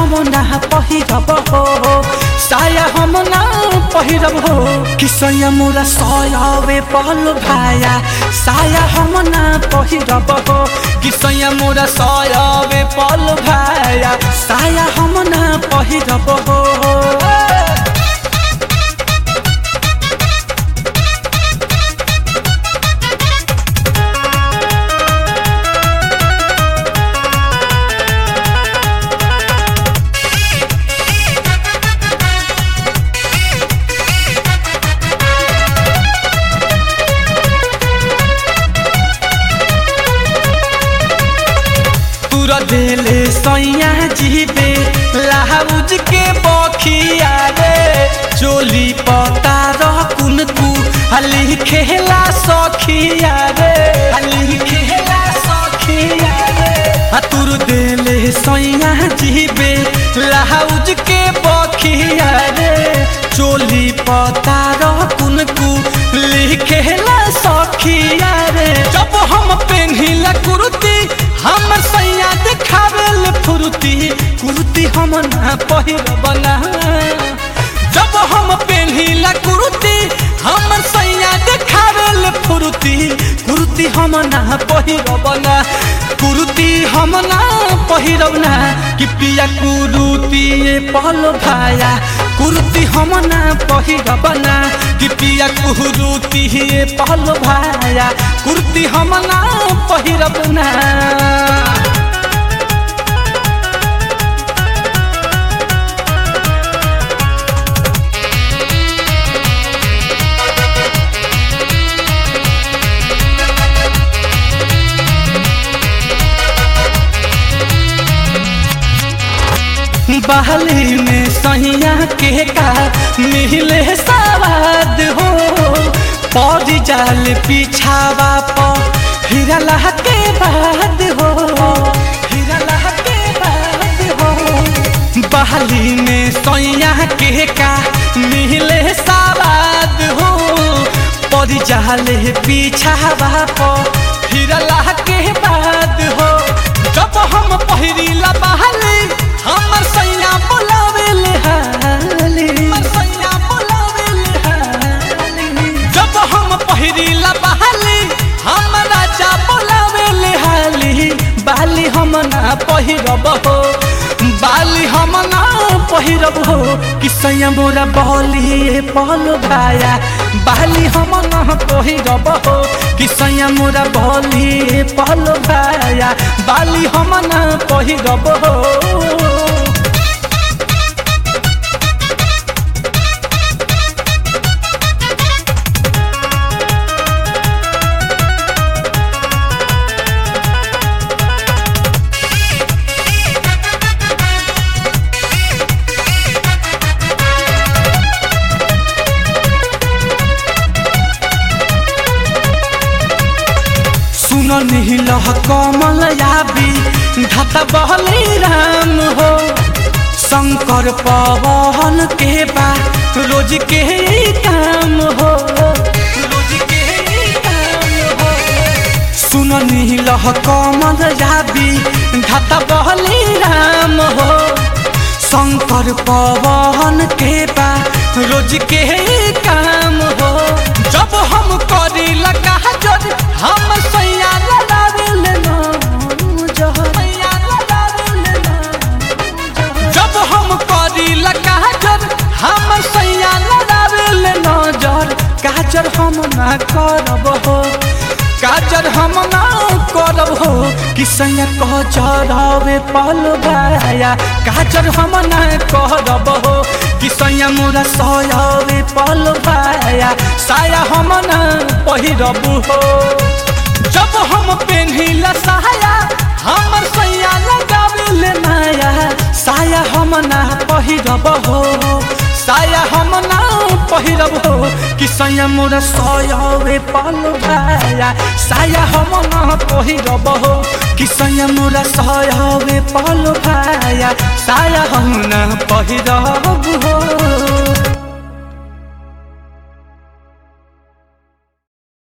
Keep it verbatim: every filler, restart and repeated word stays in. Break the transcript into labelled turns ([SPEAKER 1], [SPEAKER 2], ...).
[SPEAKER 1] हम ना पहिरब हो साया हम ना पहिरब हो कि सैया मोरा सयावे पल भाया साया हम ना पहिरब हो कि सैया मोरा सयावे पल भाया साया हम ना पहिरब हो देले सैया जीबे लाउज के बखिया रे चोली पता रकुन कु हली खेला सखिया रे हली खेला सखिया रे हतुर देले सैया जीबे लाउज के बखिया रे चोली पता रकुन कु लिखेला सखिया रे जब हम पेन्हिला कुर्ती हम सैया देखावेल फुर्ती कुर्ती हम ना पहिरब ना जब हम पेन्हिला कुर्ती हम सैया देखावेल फुर्ती कुर्ती हम ना पहिरब ना कुर्ती हम ना पहिरब ना कि पिया कुर्ती पल भाया कुर्ती हम ना पहिरब ना कि पिया कुर्ती पल भाया कुर्ती हम ना पहिरब ना बहली में सैया के का मिले सवाद हो पौधी जाल पिछावा पर हिरला के बाद हो हिरला के बाद हो बहली में सैया के का मिले सवाद हो पौधी जाल पिछावा पर हिरला के बाद हो जब हम पहिरीला बहली हमर सैया बोलावेल हाली हमर सैया बोलावेल हाली जब हम पहिरीला बहाली हम राजा बोलावेल हाली बाली हम ना पहिरब हो बाली हम ना पहिरब हो कि सैया मोरा बोली पल भाया बाली हम ना पहिरब हो कि सैया मोरा बोली पल भाया बाली हम ना पहिरब हो नील कमल याबी धता बहली राम हो शंकर पवन के बा रोज के काम हो रोज के काम हो सुन नील कमल याबी धता बहली राम हो शंकर पवन के बा रोज के काम हो जब हम करी लगा जब हम सैया लड़ावेल जब हम करी लगा जब हम सैया लड़ावेल नजर काजर हम ना करब हो काजर हम ना करब हो कि सैया कह जरावे पल भाया काजर हम ना करब हो कि सैया मोरा सयावे पल भाया साया हम ना पहिरब हो जब हम पेन्हिला साया हमर सैया लगावेल माया साया हम ना पहिरब हो साया हम ना पहिरब हो कि सैया मोरा सयावे पल भाया साया हम ना पहिरब हो कि सैया मोरा सयावे पल भाया साया हम ना पहिरब हो।